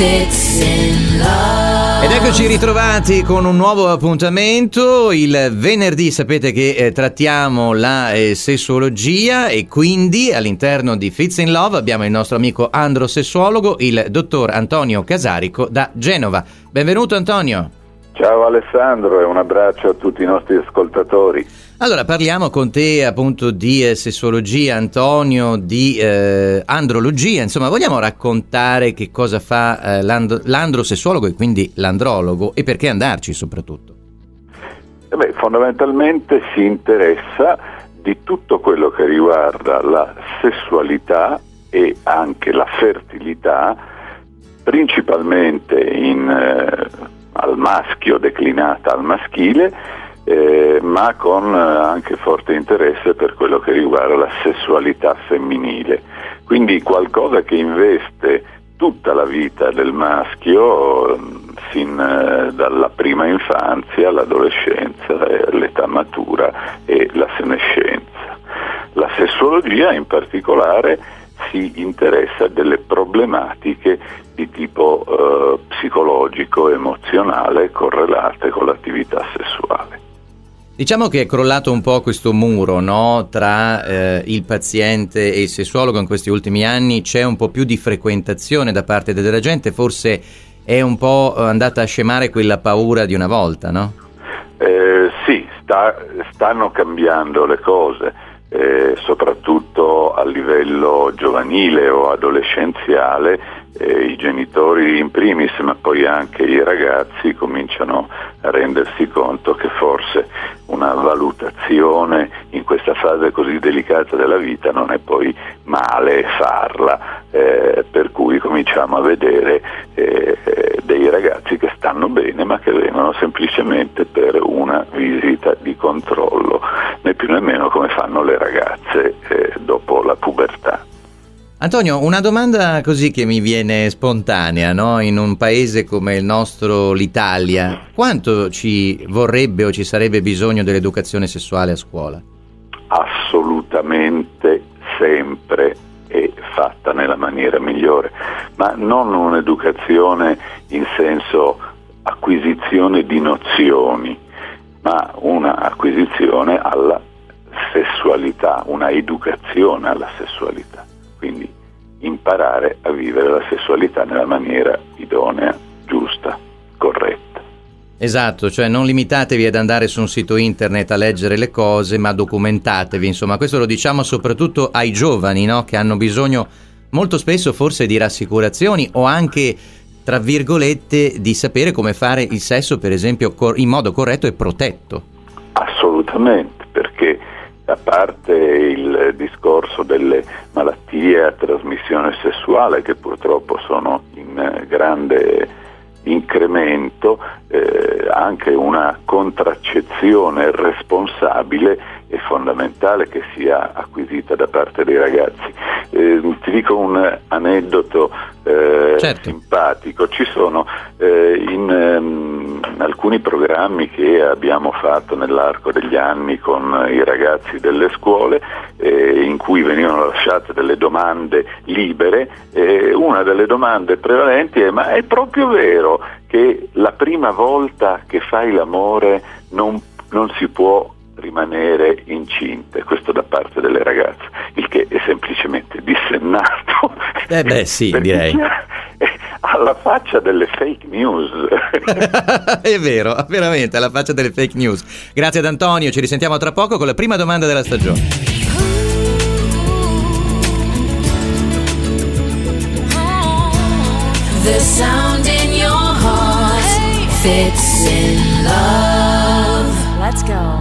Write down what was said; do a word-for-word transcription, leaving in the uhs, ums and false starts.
Fits in Love. Ed eccoci ritrovati con un nuovo appuntamento. Il venerdì sapete che eh, trattiamo la eh, sessuologia, e quindi all'interno di Fits in Love abbiamo il nostro amico androsessuologo, il dottor Antonio Casarico da Genova. Benvenuto Antonio. Ciao Alessandro e un abbraccio a tutti i nostri ascoltatori. Allora, parliamo con te appunto di eh, sessuologia, Antonio, di eh, andrologia. Insomma, vogliamo raccontare che cosa fa eh, l'and- l'androsessuologo e quindi l'andrologo, e perché andarci soprattutto? Eh beh, fondamentalmente si interessa di tutto quello che riguarda la sessualità e anche la fertilità, principalmente in, eh, al maschio, declinata al maschile, Eh, ma con eh, anche forte interesse per quello che riguarda la sessualità femminile, quindi qualcosa che investe tutta la vita del maschio, sin eh, dalla prima infanzia, l'adolescenza, eh, l'età matura e la senescenza. La sessuologia in particolare si interessa delle problematiche di tipo eh, psicologico, emozionale, correlate con l'attività sessuale. Diciamo che è crollato un po' questo muro, no? Tra eh, il paziente e il sessuologo in questi ultimi anni. C'è un po' più di frequentazione da parte della gente, forse è un po' andata a scemare quella paura di una volta, no? Eh, sì, sta, stanno cambiando le cose, eh, soprattutto a livello giovanile o adolescenziale. Eh, i genitori in primis, ma poi anche i ragazzi cominciano a rendersi conto che forse una valutazione in questa fase così delicata della vita non è poi male farla, eh, per cui cominciamo a vedere eh, dei ragazzi che stanno bene ma che vengono semplicemente per una visita di controllo, né più né meno come fanno le ragazze eh, dopo la pubertà. Antonio, una domanda così che mi viene spontanea, no? In un paese come il nostro, l'Italia, quanto ci vorrebbe o ci sarebbe bisogno dell'educazione sessuale a scuola? Assolutamente sempre, e fatta nella maniera migliore, ma non un'educazione in senso acquisizione di nozioni, ma una acquisizione alla sessualità, una educazione alla sessualità. Quindi imparare a vivere la sessualità nella maniera idonea, giusta, corretta. Esatto, cioè non limitatevi ad andare su un sito internet a leggere le cose, ma documentatevi, insomma. Questo lo diciamo soprattutto ai giovani, no? Che hanno bisogno molto spesso forse di rassicurazioni, o anche, tra virgolette, di sapere come fare il sesso, per esempio, cor- in modo corretto e protetto. Assolutamente, perché a parte il discorso delle malattie a trasmissione sessuale, che purtroppo sono in grande incremento, eh, anche una contraccezione responsabile è fondamentale che sia acquisita da parte dei ragazzi. Eh, ti dico un aneddoto eh, certo. simpatico. Ci sono eh, in, um, in alcuni programmi che abbiamo fatto nell'arco degli anni con i ragazzi delle scuole, eh, in cui venivano lasciate delle domande libere, eh, una delle domande prevalenti è: ma è proprio vero che la prima volta che fai l'amore non, non si può rimanere incinte? Questo da parte delle ragazze, il che è semplicemente dissennato. Eh beh sì, direi. Alla faccia delle fake news. È vero, veramente, alla faccia delle fake news. Grazie ad Antonio, ci risentiamo tra poco con la prima domanda della stagione. The sound in your heart fits in love. Let's go.